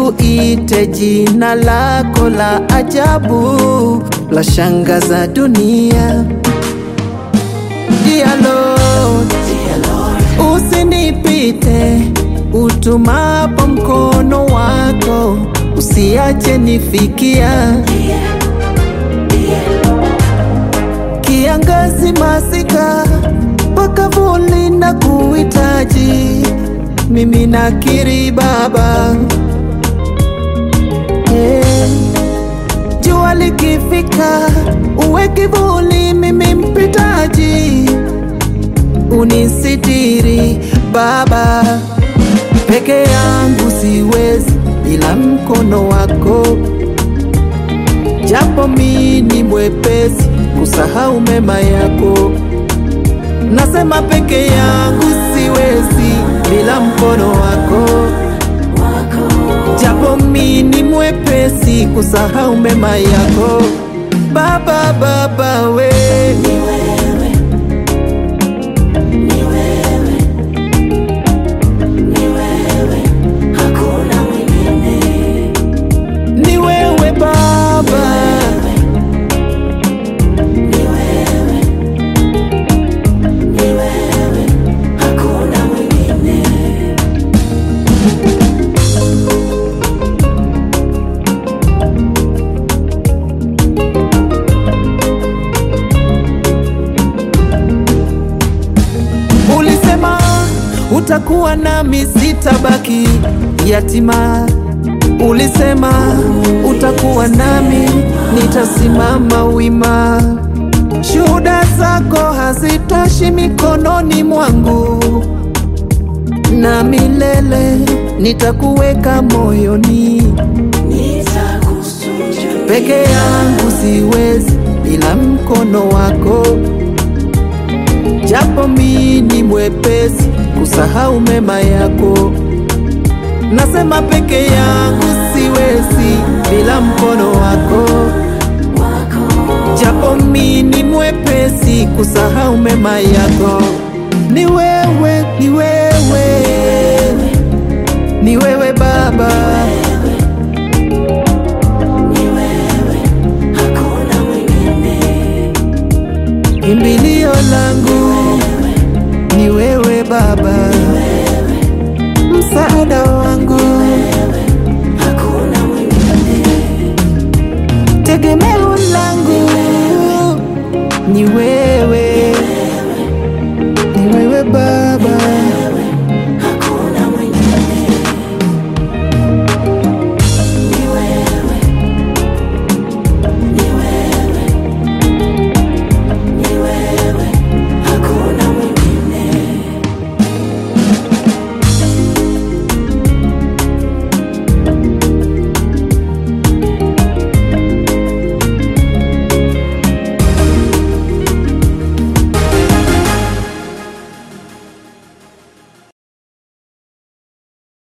nikuite jina lako la ajabu, la shangaza dunia. Dear Lord, usinipite, utumapo mkono wako, usiache nifikia. Kiangazi, masika, pakavuli na kuhitaji, mimi nakiri Baba. Jua likifika, uwe kivuli, mimi mpitaji, unisitiri Baba. Peke yangu siwezi bila mkono wako, japo mimi mwepesi kusahau mema yako. Nasema peke yangu siwezi bila mkono wako, japo mimi mwepesi kusahau mema yako. Baba, Baba we, ni wewe, ni wewe, ni wewe, hakuna mwingine. Ni wewe Baba, ni wewe, ni wewe, hakuna mwingine. Ulisema utakuwa nami, sitabaki yatima. Ulisema utakuwa nami, nitasimama wima. Shuhuda zako hazitoshi mikononi mwangu, na milele nitakuweka moyoni. Peke yangu siwezi bila mkono wako, japo mimi mwepesi kusahau mema yako. Nasema peke yangu siwezi bila mkono wako, japo mimi mwepesi kusahau mema yako. Ni wewe, ni wewe, ni wewe Baba, kimbilio langu ni wewe Baba, msaada wangu, tegemeo langu ni wewe.